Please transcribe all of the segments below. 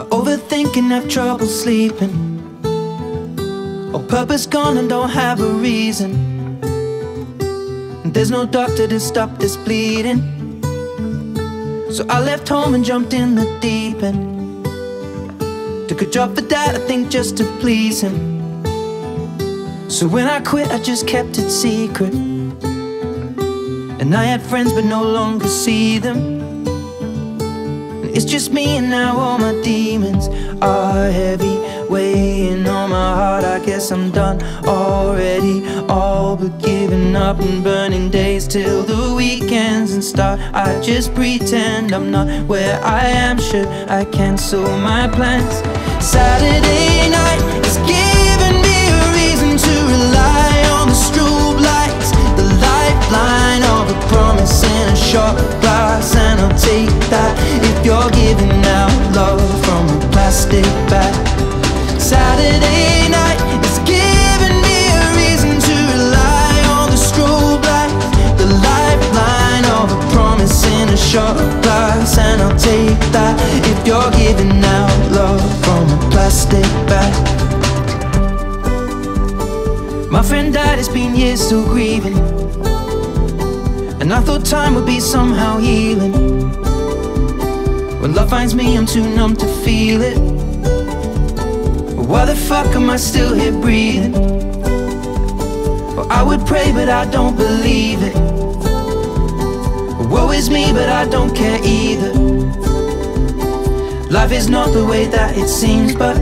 overthinking, have trouble sleeping. All purpose gone and don't have a reason. And there's no doctor to stop this bleeding. So I left home and jumped in the deep end. Took a job for dad, I think just to please him. So when I quit, I just kept it secret. And I had friends but no longer see them. And it's just me and now all my demons are heavy, weighing on my heart. I guess I'm done already, all but giving up and burning days till the weekends and start. I just pretend I'm not where I am. Should I cancel my plans? Saturday night is giving me a reason to rely on the strobe lights, the lifeline of a promise in a shot glass. And I'll take that if you're giving out love from a plastic bag. Saturday night is giving me a reason to rely on the strobe lights, the lifeline of a promise in a shot glass. And I'll take that if you're giving out love from a plastic bag. My friend died, it's been years still grieving. And I thought time would be somehow healing. When love finds me, I'm too numb to feel it. Why the fuck am I still here breathing? Well, I would pray but I don't believe it. Woe is me but I don't care either. Life is not the way that it seems, but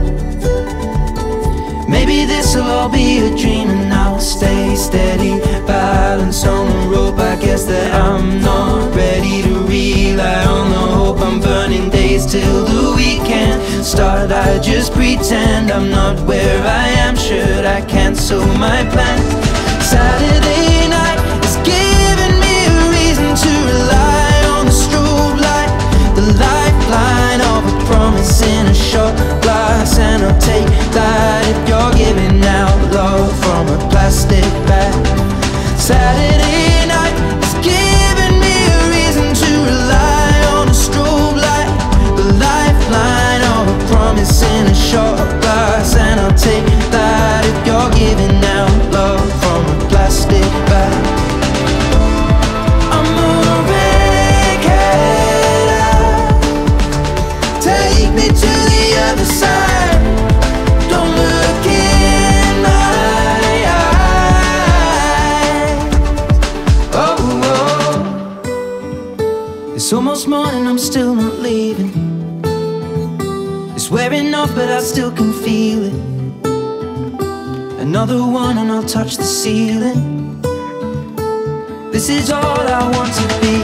maybe this'll all be a dream. And I'll stay steady, balance on the rope. I guess that I'm not ready to rely on the hope. I'm burning days till the weekend start. I just pretend I'm not where I am. Should I cancel my plans? Saturday night is giving me a reason to rely on the strobe light, the lifeline of a promise in a shot glass. And I'll take that if you're giving out love from a plastic bag. Saturday night is giving me a reason to rely on a strobe light, the lifeline of a promise in a shot glass. And I'll take that if you're giving out love from a plastic bag. I'm a wreckhead, take me to the other side. Don't look in my eyes. Oh, oh. It's almost morning, I'm still not leaving. It's wearing off but I still can feel it. Another one and I'll touch the ceiling. This is all I want to be.